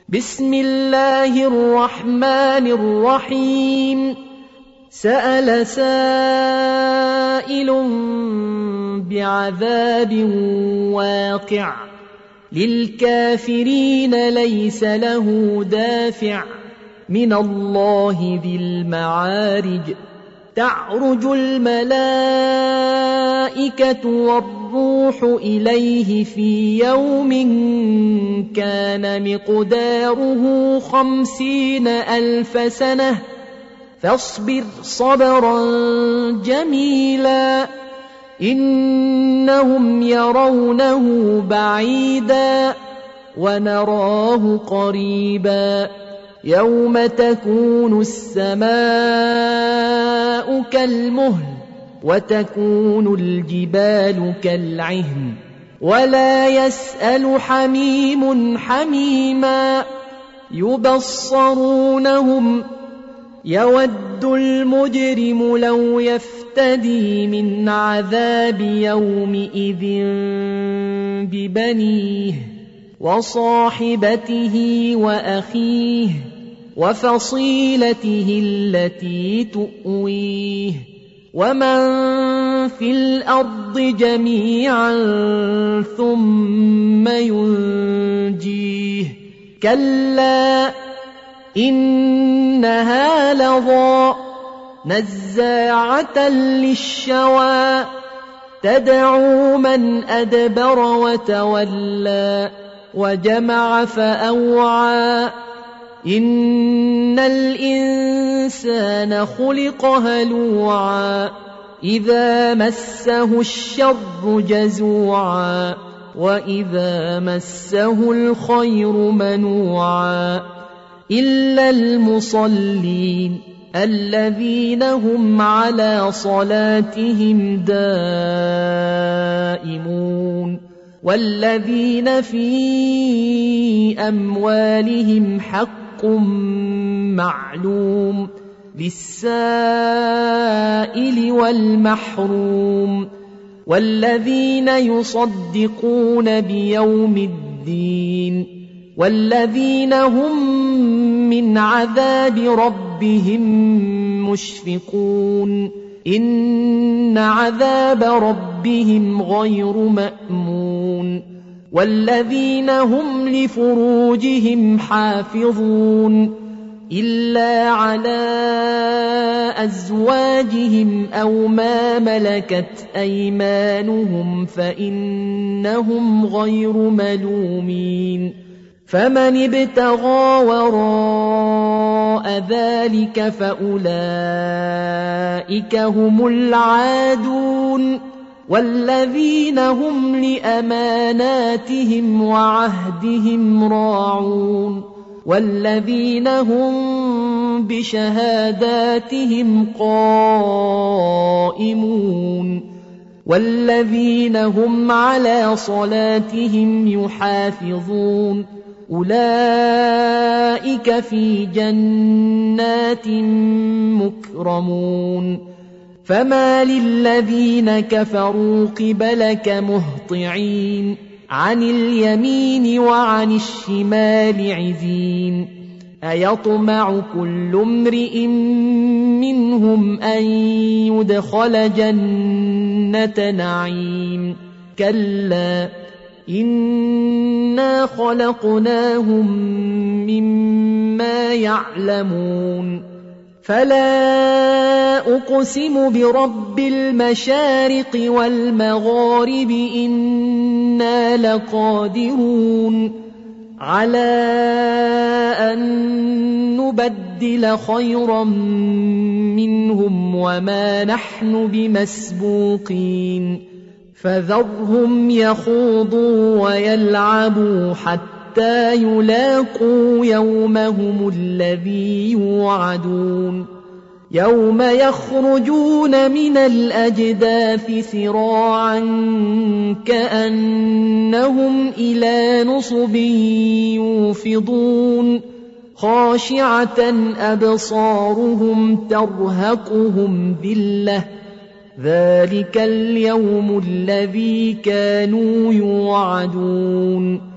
بسم الله الرحمن الرحيم. سأل سائل بعذاب واقع للكافرين ليس له دافع من الله ذي المعارج. تعرج الملائكة والروح إليه في يوم كان مقداره 50,000 سنة فاصبر صبرا جميلا إنهم يرونه بعيدا ونراه قريبا يوم تكون السماء كالمهل وتكون الجبال كالعهن ولا يسأل حميم حميما يبصرونهم يود المجرم لو يفتدي من عذاب يومئذ ببنيه وصاحبته وأخيه وفصيلته التي تؤويه ومن في الأرض جميعا ثم ينجيه كلا إنها لظى نزاعة للشوى تدعو من أدبر وتولى وجمع فأوعى إن الإنسان خلق هلوعا إذا مسه الشر جزوعا وإذا مسه الخير منوعا إلا المصلين الذين هم على صلاتهم دائمون والذين في أموالهم حق معلوم للسائل والمحروم والذين يصدقون بيوم الدين والذين هم من عذاب ربهم مشفقون إن عذاب ربهم غير مأمون والذين هم لفروجهم حافظون إلا على أزواجهم أو ما ملكت أيمانهم فإنهم غير ملومين فمن ابتغى وراء ذلك فأولئك هم العادون والذين هم لأماناتهم وعهدهم راعون والذين هم بشهاداتهم قائمون والذين هم على صلاتهم يحافظون أولئك في جنات مكرمون فما للذين كفروا قبلك مهطعين عن اليمين وعن الشمال عزين أيطمع كل امرئ منهم أن يدخل جنة نعيم كلا إنا خلقناهم مما يعلمون فلا أقسم برب المشارق والمغارب إنا لقادرون على أن نبدل خيرا منهم وما نحن بمسبوقين فذرهم يخوضوا ويلعبوا حتى يلاقوا يومهم الذي يوعدون يوم يخرجون من الأجداث سراعا كأنهم إلى نصب يوفضون خاشعة أبصارهم ترهقهم ذلة ذلك اليوم الذي كانوا يوعدون